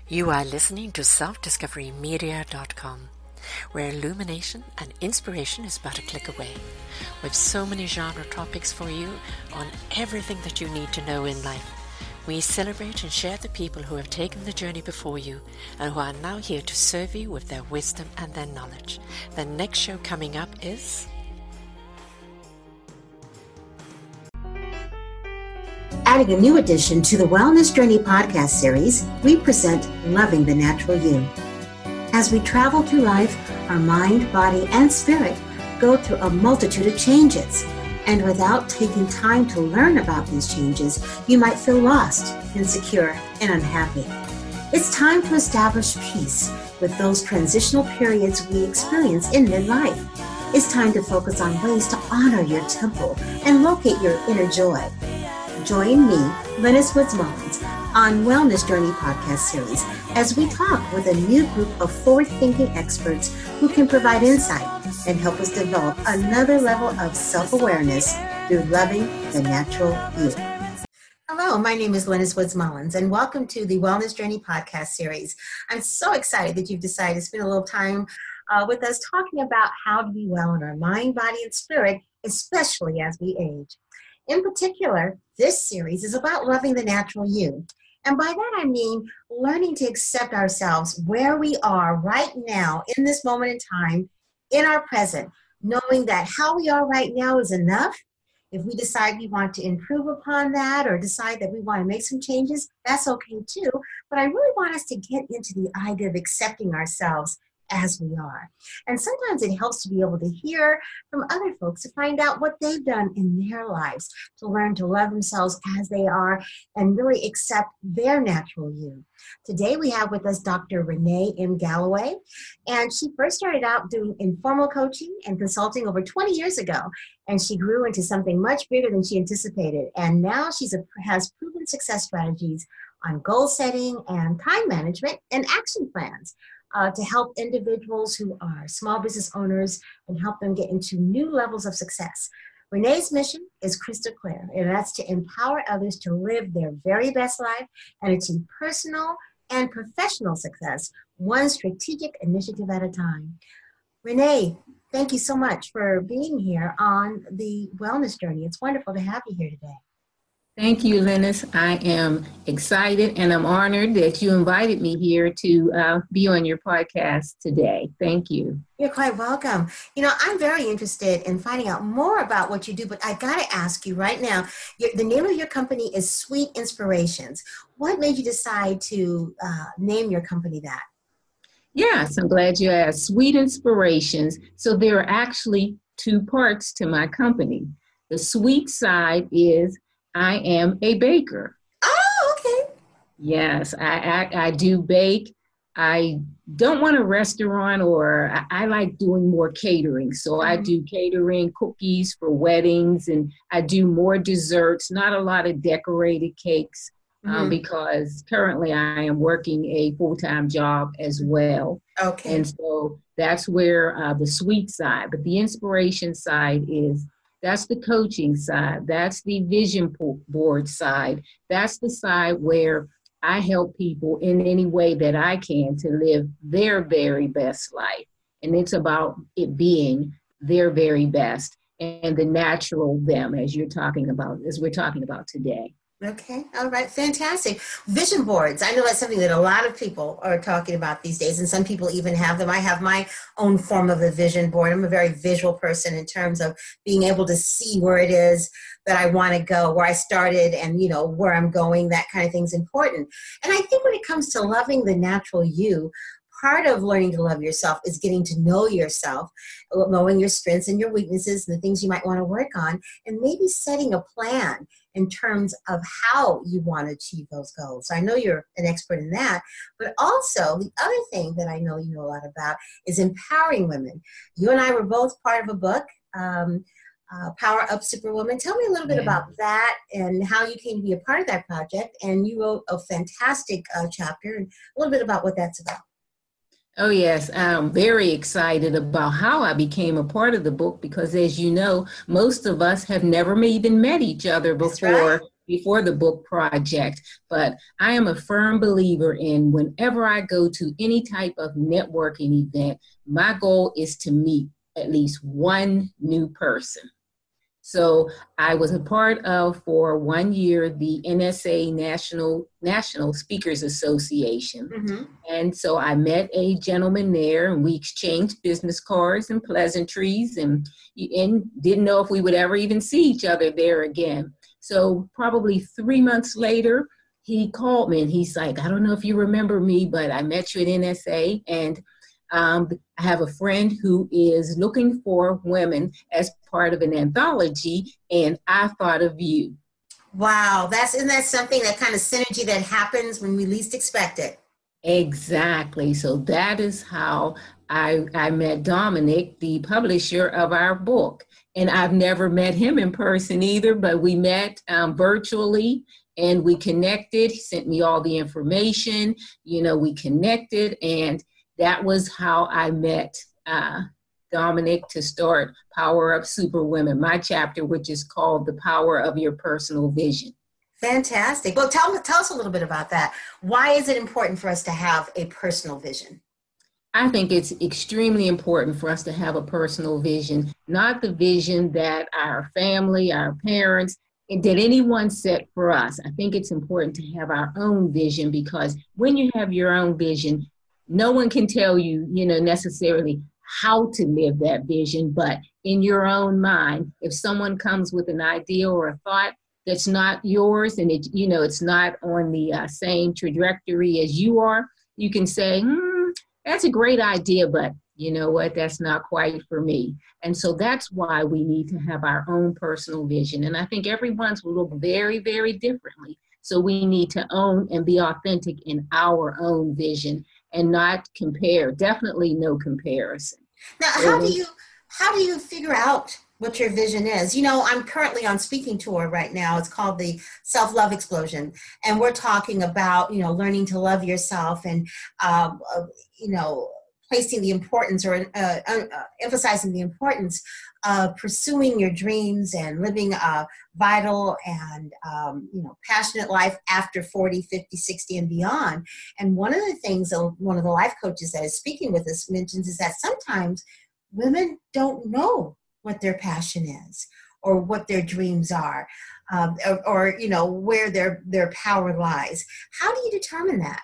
You are listening to selfdiscoverymedia.com, where illumination and inspiration is but a click away. With so many genre topics for you on everything that you need to know in life. We celebrate and share the people who have taken the journey before you and who are now here to serve you with their wisdom and their knowledge. The next show coming up is... Adding a new addition to the Wellness Journey podcast series, we present Loving the Natural You. As we travel through life, our mind, body, and spirit go through a multitude of changes. And without taking time to learn about these changes, you might feel lost, insecure, and unhappy. It's time to establish peace with those transitional periods we experience in midlife. It's time to focus on ways to honor your temple and locate your inner joy. Join me, Lennis Woods Mullins, on Wellness Journey podcast series as we talk with a new group of forward-thinking experts who can provide insight and help us develop another level of self-awareness through loving the natural you. Hello, my name is Lennis Woods Mullins, and welcome to the Wellness Journey podcast series. I'm so excited that you've decided to spend a little time with us talking about how to be well in our mind, body, and spirit, especially as we age. In particular, this series is about loving the natural you. And by that I mean learning to accept ourselves where we are right now in this moment in time, in our present, knowing that how we are right now is enough. If we decide we want to improve upon that or decide that we want to make some changes, that's okay too. But I really want us to get into the idea of accepting ourselves as we are. And sometimes it helps to be able to hear from other folks to find out what they've done in their lives, to learn to love themselves as they are and really accept their natural you. Today we have with us Dr. Renee M. Galloway, and she first started out doing informal coaching and consulting over 20 years ago, and she grew into something much bigger than she anticipated. And now has proven success strategies on goal setting and time management and action plans to help individuals who are small business owners and help them get into new levels of success. Renee's mission is crystal clear, and that's to empower others to live their very best life and achieve personal and professional success, one strategic initiative at a time. Renee, thank you so much for being here on the Wellness Journey. It's wonderful to have you here today. Thank you, Lennis. I am excited and I'm honored that you invited me here to be on your podcast today. Thank you. You're quite welcome. You know, I'm very interested in finding out more about what you do, but I got to ask you right now, the name of your company is Sweet Inspirations. What made you decide to name your company that? Yes, I'm glad you asked. Sweet Inspirations. So there are actually two parts to my company. The sweet side is I am a baker. Oh, okay. Yes, I do bake. I don't want a restaurant, or I like doing more catering. So I do catering, cookies for weddings, and I do more desserts, not a lot of decorated cakes, because currently I am working a full-time job as well. Okay. And so that's where the sweet side, but the inspiration side that's the coaching side. That's the vision board side. That's the side where I help people in any way that I can to live their very best life. And it's about it being their very best and the natural them, as we're talking about today. Okay. All right. Fantastic. Vision boards. I know that's something that a lot of people are talking about these days, and some people even have them. I have my own form of a vision board. I'm a very visual person in terms of being able to see where it is that I want to go, where I started and, you know, where I'm going. That kind of thing is important. And I think when it comes to loving the natural you, part of learning to love yourself is getting to know yourself, knowing your strengths and your weaknesses and the things you might want to work on, and maybe setting a plan in terms of how you want to achieve those goals. So I know you're an expert in that, but also the other thing that I know you know a lot about is empowering women. You and I were both part of a book, Power Up Superwoman. Tell me a little bit about that and how you came to be a part of that project. And you wrote a fantastic chapter, and a little bit about what that's about. Oh, yes. I'm very excited about how I became a part of the book because, as you know, most of us have never even met each other before before the book project, but I am a firm believer in whenever I go to any type of networking event, my goal is to meet at least one new person. So I was a part of, for 1 year, the NSA National Speakers Association. Mm-hmm. And so I met a gentleman there, and we exchanged business cards and pleasantries, and didn't know if we would ever even see each other there again. So probably 3 months later, he called me and he's like, I don't know if you remember me, but I met you at NSA, and I have a friend who is looking for women as part of an anthology, and I thought of you. Wow, isn't that something, that kind of synergy that happens when we least expect it? Exactly. So that is how I met Dominic, the publisher of our book. And I've never met him in person either, but we met virtually, and we connected. He sent me all the information, we connected, and that was how I met Dominic to start Power Up Superwomen, my chapter, which is called The Power of Your Personal Vision. Fantastic. Well, tell us a little bit about that. Why is it important for us to have a personal vision? I think it's extremely important for us to have a personal vision, not the vision that our family, our parents, that anyone set for us. I think it's important to have our own vision, because when you have your own vision, no one can tell you, necessarily how to live that vision, but in your own mind, if someone comes with an idea or a thought that's not yours, and it's not on the same trajectory as you are, you can say, that's a great idea, but you know what, that's not quite for me. And so that's why we need to have our own personal vision. And I think everyone's will look very, very differently. So we need to own and be authentic in our own vision and not compare. Definitely no comparison. Now, how do you figure out what your vision is? I'm currently on speaking tour right now. It's called the Self-Love Explosion. And we're talking about, learning to love yourself and, placing the importance, or emphasizing the importance of pursuing your dreams and living a vital and, passionate life after 40, 50, 60 and beyond. And one of the things one of the life coaches that is speaking with us mentions is that sometimes women don't know what their passion is, or what their dreams are, or where their power lies. How do you determine that?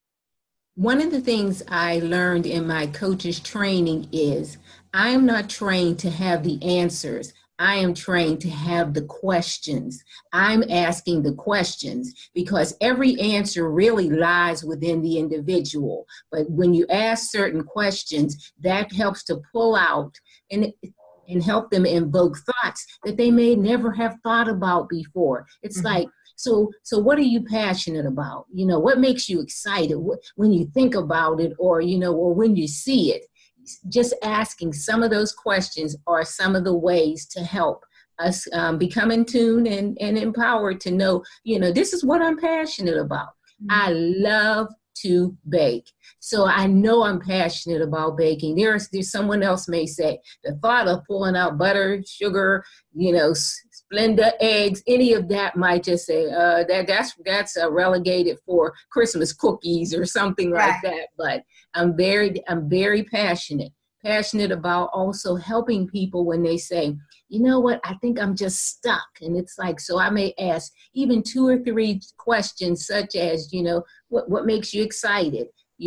One of the things I learned in my coach's training is I am not trained to have the answers. I am trained to have the questions. I'm asking the questions, because every answer really lies within the individual. But when you ask certain questions, that helps to pull out and help them invoke thoughts that they may never have thought about before. It's like, so what are you passionate about? What makes you excited when you think about it, or when you see it? Just asking some of those questions are some of the ways to help us become in tune and empowered to know, this is what I'm passionate about. I love to bake. So I know I'm passionate about baking. There's someone else may say the thought of pulling out butter, sugar, Splenda eggs, any of that might just say that's relegated for Christmas cookies or something like that. But I'm very passionate about also helping people when they say, you know what, I think I'm just stuck. And it's like, so I may ask even 2 or 3 questions, such as, what makes you excited?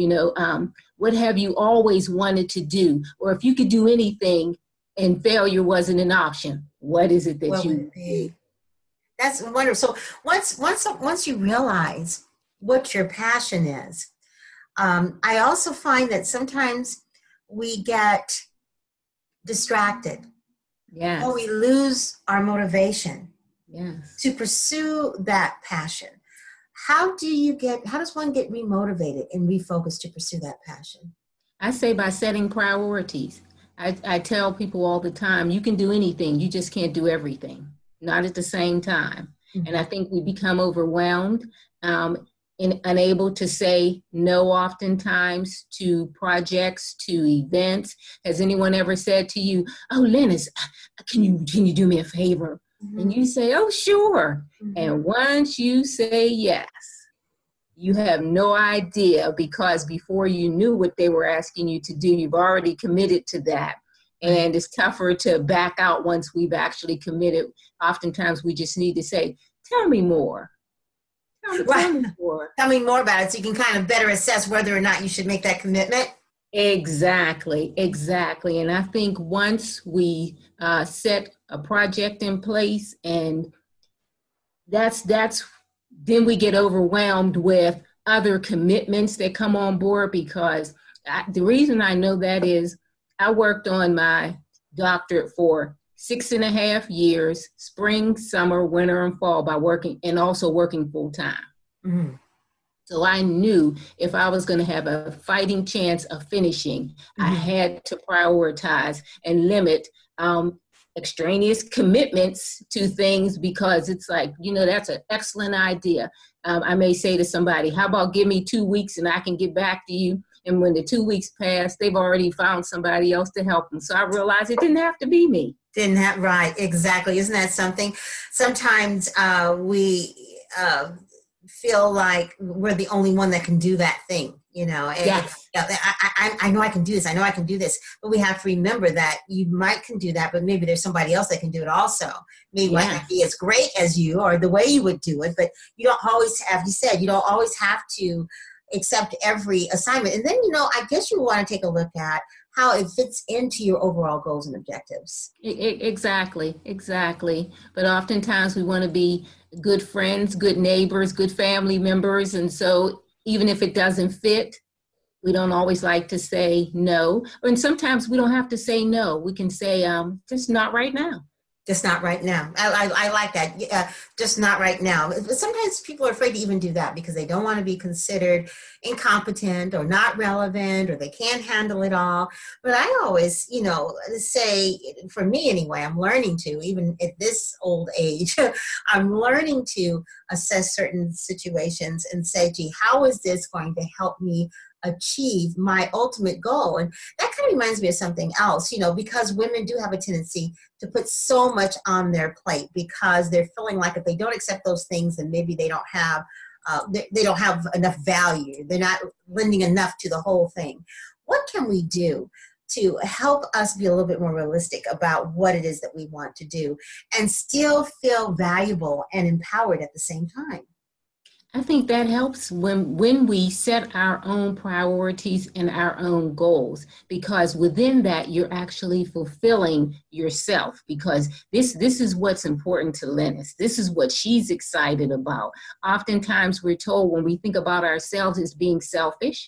What have you always wanted to do? Or if you could do anything and failure wasn't an option, what is it that you do? That's wonderful. So once you realize what your passion is, I also find that sometimes we get distracted. Yes. Or we lose our motivation yes. to pursue that passion. How does one get remotivated and refocused to pursue that passion? I say by setting priorities. I tell people all the time, you can do anything, you just can't do everything, not at the same time. Mm-hmm. And I think we become overwhelmed and unable to say no oftentimes to projects, to events. Has anyone ever said to you, oh, Lennis, can you do me a favor? And you say, oh, sure. Mm-hmm. And once you say yes, you have no idea, because before you knew what they were asking you to do, you've already committed to that. And it's tougher to back out once we've actually committed. Oftentimes we just need to say, tell me more. Tell me more. Tell me more about it, so you can kind of better assess whether or not you should make that commitment. Exactly. And I think once we set a project in place, and that's then we get overwhelmed with other commitments that come on board, because the reason I know that is I worked on my doctorate for 6.5 years, spring, summer, winter, and fall, by working full time. Mm-hmm. So I knew if I was going to have a fighting chance of finishing, I had to prioritize and limit extraneous commitments to things, because it's like, that's an excellent idea. I may say to somebody, how about give me 2 weeks and I can get back to you? And when the 2 weeks pass, they've already found somebody else to help them. So I realized it didn't have to be me. Right, exactly. Isn't that something? Sometimes we feel like we're the only one that can do that thing, And, yes. I know I can do this. I know I can do this. But we have to remember that you can do that, but maybe there's somebody else that can do it also. Maybe might not be as great as you or the way you would do it, but you don't always have, you said, you don't always have to accept every assignment. And then, I guess you want to take a look at how it fits into your overall goals and objectives. Exactly. But oftentimes we want to be good friends, good neighbors, good family members. And so even if it doesn't fit, we don't always like to say no. And sometimes we don't have to say no. We can say, just not right now. Just not right now. I like that. Just not right now. But sometimes people are afraid to even do that because they don't want to be considered incompetent or not relevant, or they can't handle it all. But I always, say, for me anyway, I'm learning to, even at this old age, I'm learning to assess certain situations and say, gee, how is this going to help me achieve my ultimate goal? And that kind of reminds me of something else, because women do have a tendency to put so much on their plate because they're feeling like if they don't accept those things, then maybe they don't have enough value. They're not lending enough to the whole thing. What can we do to help us be a little bit more realistic about what it is that we want to do and still feel valuable and empowered at the same time? I think that helps when we set our own priorities and our own goals, because within that, you're actually fulfilling yourself, because this is what's important to Lennis. This is what she's excited about. Oftentimes we're told when we think about ourselves as being selfish,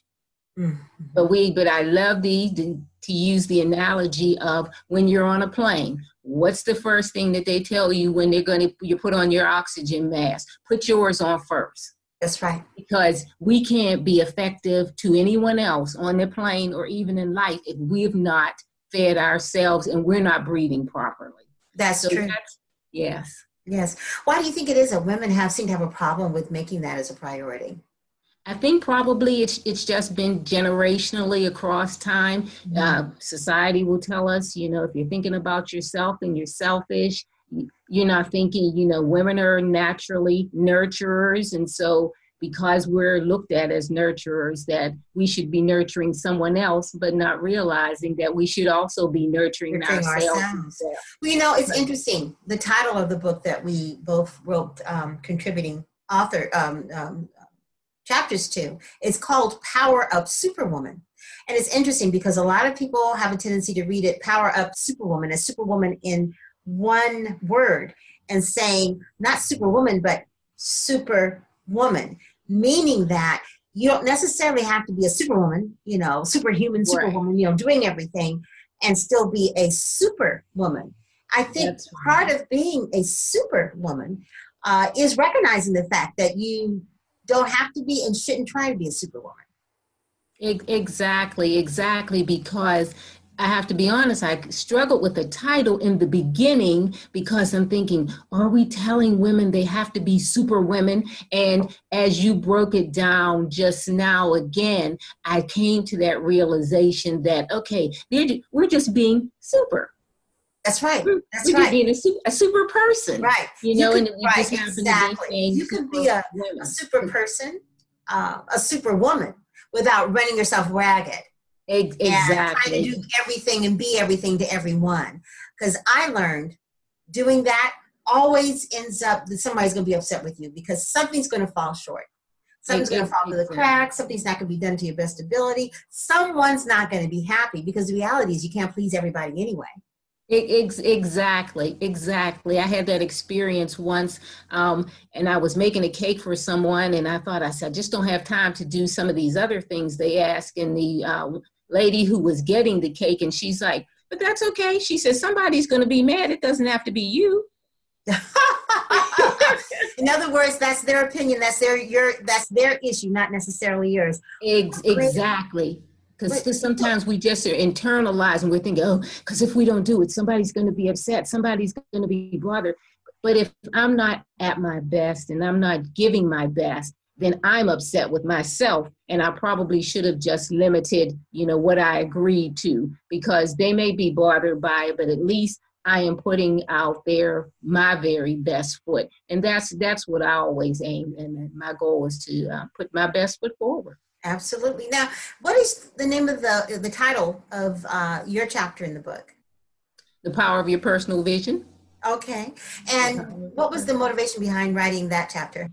but I love to use the analogy of when you're on a plane. What's the first thing that they tell you when you put on your oxygen mask? Put yours on first. That's right. Because we can't be effective to anyone else on the plane or even in life if we have not fed ourselves and we're not breathing properly. That's true. Yes. Why do you think it is that women seem to have a problem with making that as a priority? I think probably it's just been generationally across time. Society will tell us, if you're thinking about yourself and you're selfish, you're not thinking, women are naturally nurturers. And so because we're looked at as nurturers, that we should be nurturing someone else, but not realizing that we should also be nurturing ourselves. Well, it's interesting. The title of the book that we both wrote, contributing author, chapters to, is called Power Up Superwoman. And it's interesting because a lot of people have a tendency to read it, Power Up Superwoman, as Superwoman in one word, and saying not Superwoman, but Superwoman, meaning that you don't necessarily have to be a Superwoman, superhuman, Superwoman, doing everything, and still be a Superwoman. I think part of being a Superwoman is recognizing the fact that you don't have to be and shouldn't try to be a Superwoman. Exactly, because I have to be honest, I struggled with the title in the beginning because I'm thinking, are we telling women they have to be super women? And as you broke it down just now again, I came to that realization that, okay, we're just being super. That's right. That's We could right. be a super person. Right. You know, and we right, just happen exactly. to be saying You could be a super person, a super woman without running yourself ragged. Exactly. And trying to do everything and be everything to everyone. Because I learned doing that always ends up that somebody's going to be upset with you because something's going to fall short. Something's going to fall through the cracks. Something's not going to be done to your best ability. Someone's not going to be happy because the reality is you can't please everybody anyway. Exactly. I had that experience once, and I was making a cake for someone, and I said, I just don't have time to do some of these other things they ask. And the lady who was getting the cake, and she's like, but that's okay. She says, somebody's going to be mad. It doesn't have to be you. In other words, that's their opinion. That's their issue, not necessarily yours. Exactly. Because sometimes we just are internalized and we're thinking, oh, because if we don't do it, somebody's going to be upset. Somebody's going to be bothered. But if I'm not at my best and I'm not giving my best, then I'm upset with myself. And I probably should have just limited, what I agreed to, because they may be bothered by it, but at least I am putting out there my very best foot. And that's what I always aim. And my goal is to put my best foot forward. Absolutely. Now, what is the name of the title of your chapter in the book? The Power of Your Personal Vision. Okay. And what was the motivation behind writing that chapter?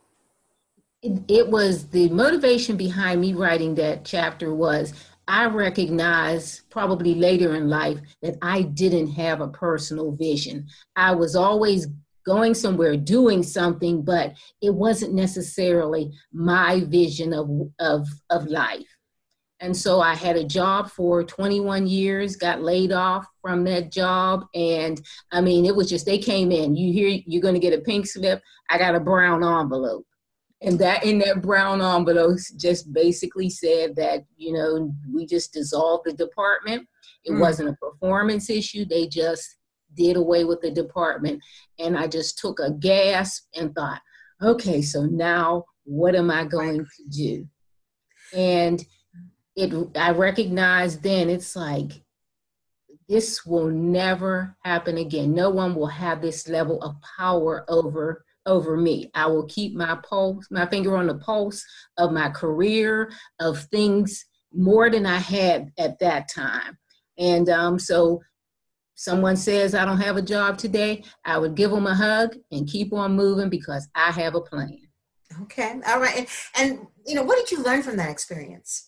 It was the motivation behind me writing that chapter was I recognized probably later in life that I didn't have a personal vision. I was always going somewhere, doing something, but it wasn't necessarily my vision of life. And so I had a job for 21 years, got laid off from that job. And I mean, it was just, they came in, you're going to get a pink slip. I got a brown envelope. And that in that brown envelope just basically said that, we just dissolved the department. It wasn't a performance issue. They just did away with the department. And I just took a gasp and thought, okay, so now what am I going to do? And I recognized then it's like, this will never happen again. No one will have this level of power over me. I will keep my finger on the pulse of my career, of things more than I had at that time. And so someone says I don't have a job today, I would give them a hug and keep on moving because I have a plan. Okay. All right. And what did you learn from that experience?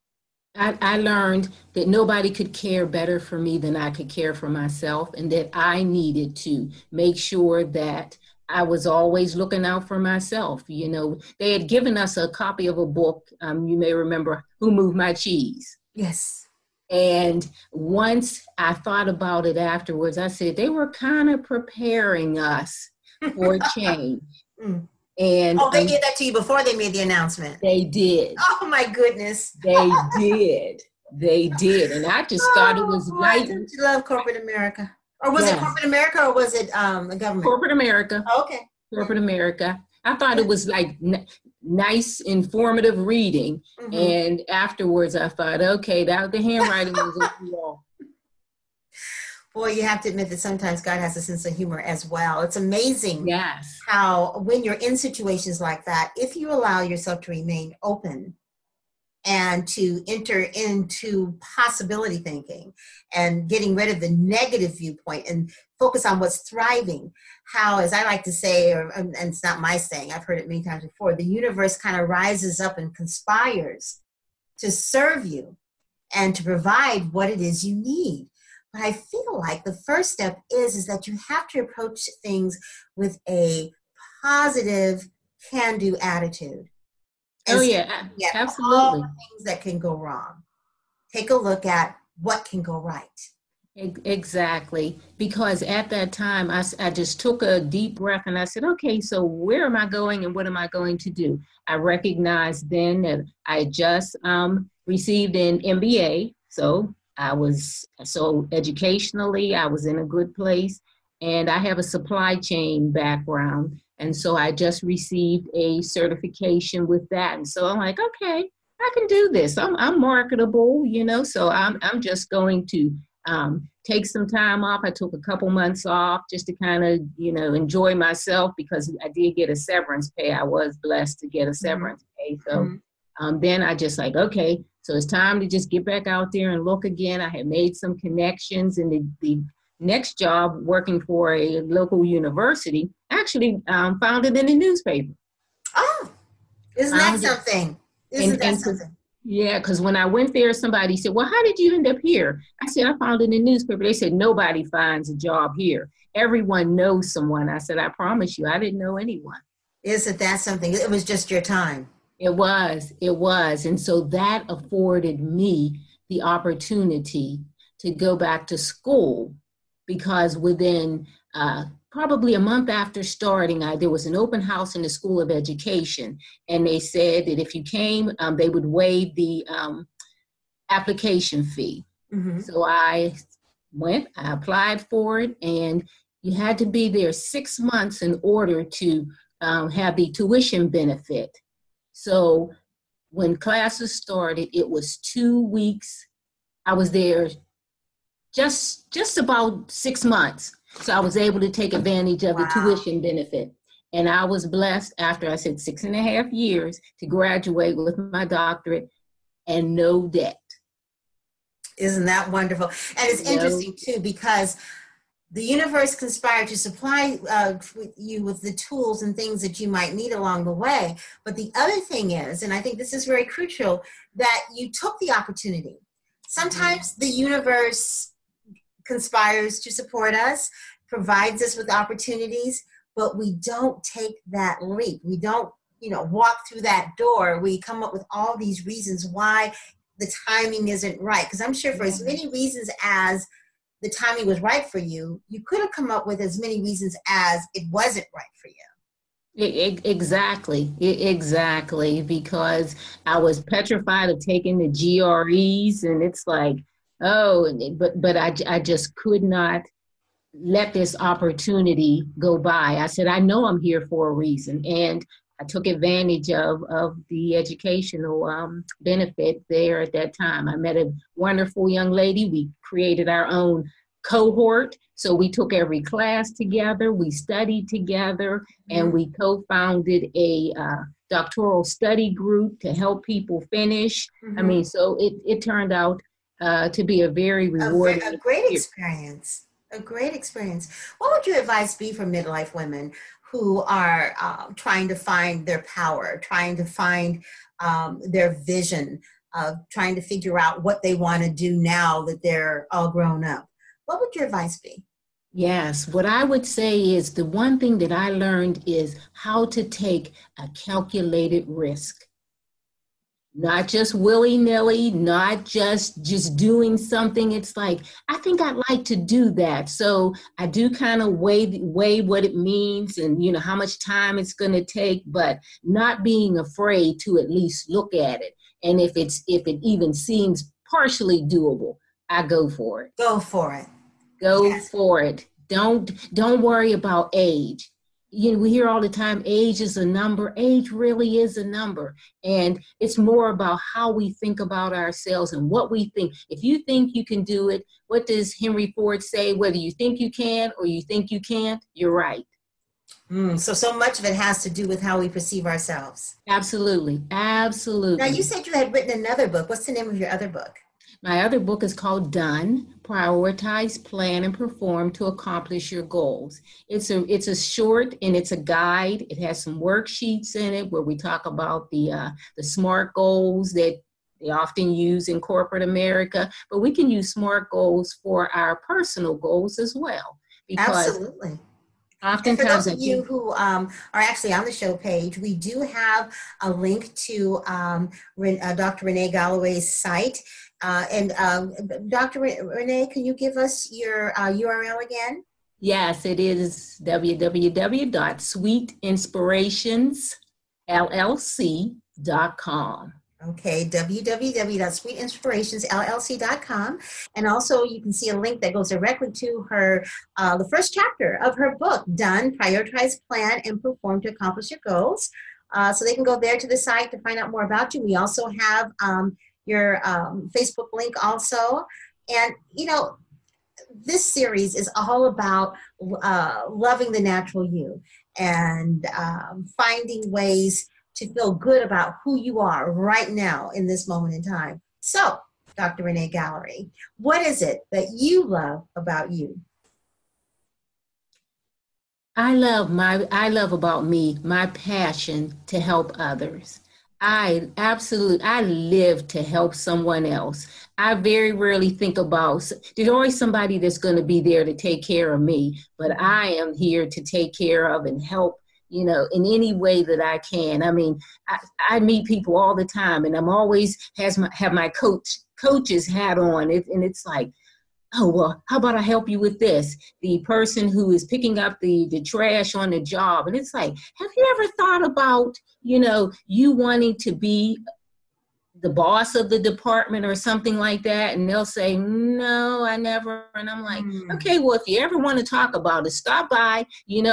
I learned that nobody could care better for me than I could care for myself, and that I needed to make sure that I was always looking out for myself. They had given us a copy of a book. You may remember Who Moved My Cheese? Yes. And once I thought about it afterwards, I said, they were kind of preparing us for change. And they did that to you before they made the announcement. They did. Oh my goodness. They did. And I just thought it was right. Don't you love corporate America? Or was it corporate America or was it the government? Corporate America. Okay. Corporate America. I thought it was like nice, informative reading. Mm-hmm. And afterwards I thought, okay, that the handwriting was on the wall. Boy, you have to admit that sometimes God has a sense of humor as well. It's amazing how when you're in situations like that, if you allow yourself to remain open and to enter into possibility thinking and getting rid of the negative viewpoint and focus on what's thriving, how, as I like to say, and it's not my saying, I've heard it many times before, the universe kind of rises up and conspires to serve you and to provide what it is you need. But I feel like the first step is that you have to approach things with a positive, can-do attitude. Absolutely. All the things that can go wrong. Take a look at what can go right. Exactly. Because at that time, I just took a deep breath and I said, okay, so where am I going and what am I going to do? I recognized then that I just received an MBA. So educationally, I was in a good place, and I have a supply chain background. And so I just received a certification with that. And so I'm like, okay, I can do this. I'm marketable, so I'm just going to take some time off. I took a couple months off just to kind of, enjoy myself, because I did get a severance pay. I was blessed to get a severance pay. So then I just like, okay, so it's time to just get back out there and look again. I had made some connections, and the next job, working for a local university, actually found it in the newspaper. Oh, isn't that something? Isn't that something? Yeah, because when I went there, somebody said, well, how did you end up here? I said, I found it in the newspaper. They said, nobody finds a job here. Everyone knows someone. I said, I promise you, I didn't know anyone. Isn't that something? It was just your time. It was. And so that afforded me the opportunity to go back to school, because within probably a month after starting, there was an open house in the School of Education, and they said that if you came, they would waive the application fee. So I went, I applied for it, and you had to be there 6 months in order to have the tuition benefit. So when classes started, it was 2 weeks. I was there just about 6 months. So I was able to take advantage of the tuition benefit. And I was blessed, after I said 6.5 years, to graduate with my doctorate and no debt. Isn't that wonderful? And it's interesting too, because the universe conspired to supply you with the tools and things that you might need along the way. But the other thing is, and I think this is very crucial, that you took the opportunity. Sometimes the universe conspires to support us, provides us with opportunities, but we don't take that leap. We don't, walk through that door. We come up with all these reasons why the timing isn't right. Because I'm sure for as many reasons as the timing was right for you, you could have come up with as many reasons as it wasn't right for you. Exactly, because I was petrified of taking the GREs, and it's like, but I just could not let this opportunity go by. I said, I know I'm here for a reason. And I took advantage of the educational benefit there at that time. I met a wonderful young lady. We created our own cohort. So we took every class together, we studied together, and we co-founded a doctoral study group to help people finish. I mean, so it turned out to be a very rewarding a great experience. A great experience. What would your advice be for midlife women who are trying to find their power, trying to find their vision, trying to figure out what they want to do now that they're all grown up? What would your advice be? Yes, what I would say is the one thing that I learned is how to take a calculated risk. Not just willy-nilly, not just doing something. It's like, I think I'd like to do that. So I do kind of weigh what it means and, how much time it's going to take, but not being afraid to at least look at it. And if it even seems partially doable, I go for it. Go for it. Go for it. Don't worry about age. We hear all the time, age is a number. Age really is a number. And it's more about how we think about ourselves and what we think. If you think you can do it, what does Henry Ford say? Whether you think you can or you think you can't, you're right. So much of it has to do with how we perceive ourselves. Absolutely. Absolutely. Now, you said you had written another book. What's the name of your other book? My other book is called Done, Prioritize, Plan, and Perform to Accomplish Your Goals. It's a short, and it's a guide. It has some worksheets in it where we talk about the SMART goals that they often use in corporate America, but we can use SMART goals for our personal goals as well. Absolutely. And for those of you who are actually on the show page, we do have a link to Dr. Renee Galloway's site. And Dr. Renee, can you give us your URL again? Yes, it is www.sweetinspirationsllc.com. Okay, www.sweetinspirationsllc.com. And also you can see a link that goes directly to her, the first chapter of her book, Done, Prioritize, Plan, and Perform to Accomplish Your Goals. So they can go there to the site to find out more about you. We also have your Facebook link also. And, this series is all about loving the natural you and finding ways to feel good about who you are right now in this moment in time. So, Dr. Renee Gallery, what is it that you love about you? I love about me, my passion to help others. I live to help someone else. I very rarely think about, there's always somebody that's going to be there to take care of me, but I am here to take care of and help, in any way that I can. I mean, I meet people all the time, and I'm always have my coach's hat on, and it's like, oh, well, how about I help you with this? The person who is picking up the trash on the job. And it's like, have you ever thought about, you wanting to be the boss of the department or something like that? And they'll say, no, I never. And I'm like, okay, well, if you ever want to talk about it, stop by,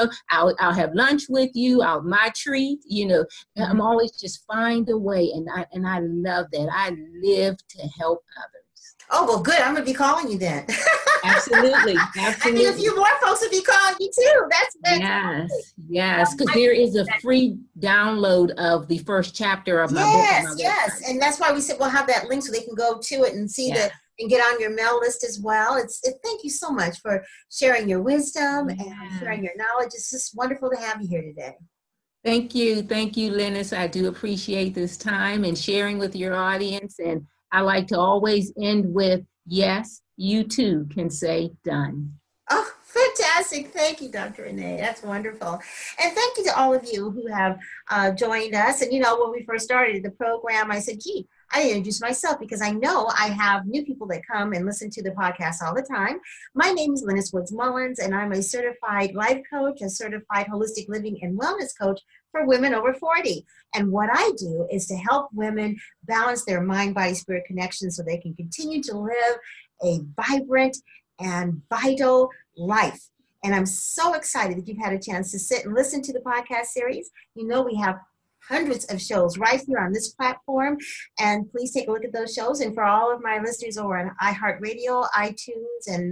I'll have lunch with you. My treat, I'm always just find a way. And I love that. I live to help others. Oh, well, good. I'm going to be calling you then. Absolutely. I think a few more folks will be calling you too. That's Yes, because there is a free download of the first chapter of my book. Yes, and that's why we said we'll have that link so they can go to it and see and get on your mail list as well. Thank you so much for sharing your wisdom and sharing your knowledge. It's just wonderful to have you here today. Thank you, Linus. I do appreciate this time and sharing with your audience. And I like to always end with, yes, you too can say done. Oh, fantastic. Thank you, Dr. Renee. That's wonderful. And thank you to all of you who have joined us. And, when we first started the program, I said, I didn't introduce myself because I know I have new people that come and listen to the podcast all the time. My name is Linus Woods Mullins, and I'm a certified life coach, a certified holistic living and wellness coach for women over 40. And what I do is to help women balance their mind, body, spirit connection so they can continue to live a vibrant and vital life. And I'm so excited that you've had a chance to sit and listen to the podcast series. We have hundreds of shows right here on this platform, and please take a look at those shows. And for all of my listeners over on iHeartRadio, iTunes, and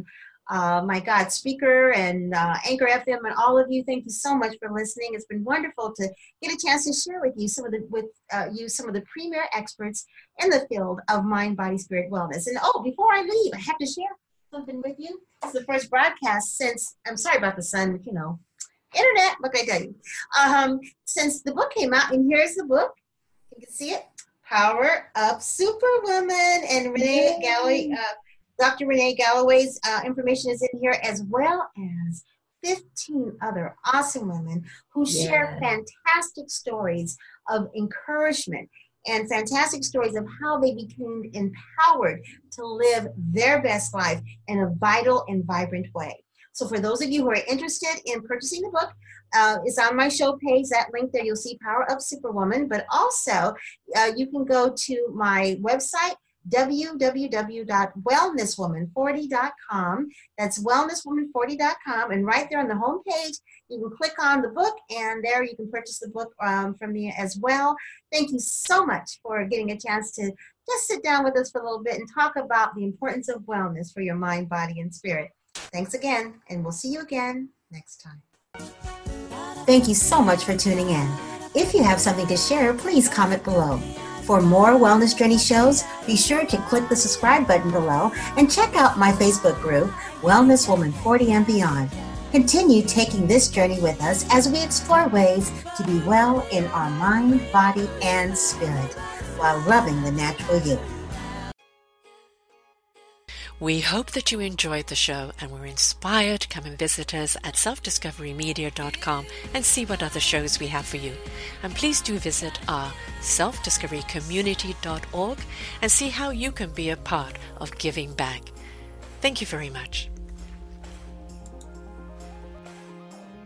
Speaker and Anchor FM, and all of you, thank you so much for listening. It's been wonderful to get a chance to share with you some of the premier experts in the field of mind, body, spirit, wellness. And before I leave, I have to share something with you. This is the first broadcast since, I'm sorry about the sun, internet, what can I tell you? Since the book came out, and here's the book. You can see it. Power Up Superwoman. And Renee Gallery, Dr. Renee Galloway's information is in here, as well as 15 other awesome women who share fantastic stories of encouragement and fantastic stories of how they became empowered to live their best life in a vital and vibrant way. So for those of you who are interested in purchasing the book, it's on my show page, that link there, you'll see Power Up Superwoman, but also you can go to my website, www.wellnesswoman40.com. That's wellnesswoman40.com, and right there on the home page, you can click on the book, and there you can purchase the book from me as well. Thank you so much for getting a chance to just sit down with us for a little bit and talk about the importance of wellness for your mind, body, and spirit. Thanks again, and we'll see you again next time. Thank you so much for tuning in. If you have something to share, please comment below. For more Wellness Journey shows, be sure to click the subscribe button below and check out my Facebook group, Wellness Woman 40 and Beyond. Continue taking this journey with us as we explore ways to be well in our mind, body, and spirit while loving the natural you. We hope that you enjoyed the show and were inspired. Come and visit us at selfdiscoverymedia.com and see what other shows we have for you. And please do visit our selfdiscoverycommunity.org and see how you can be a part of giving back. Thank you very much.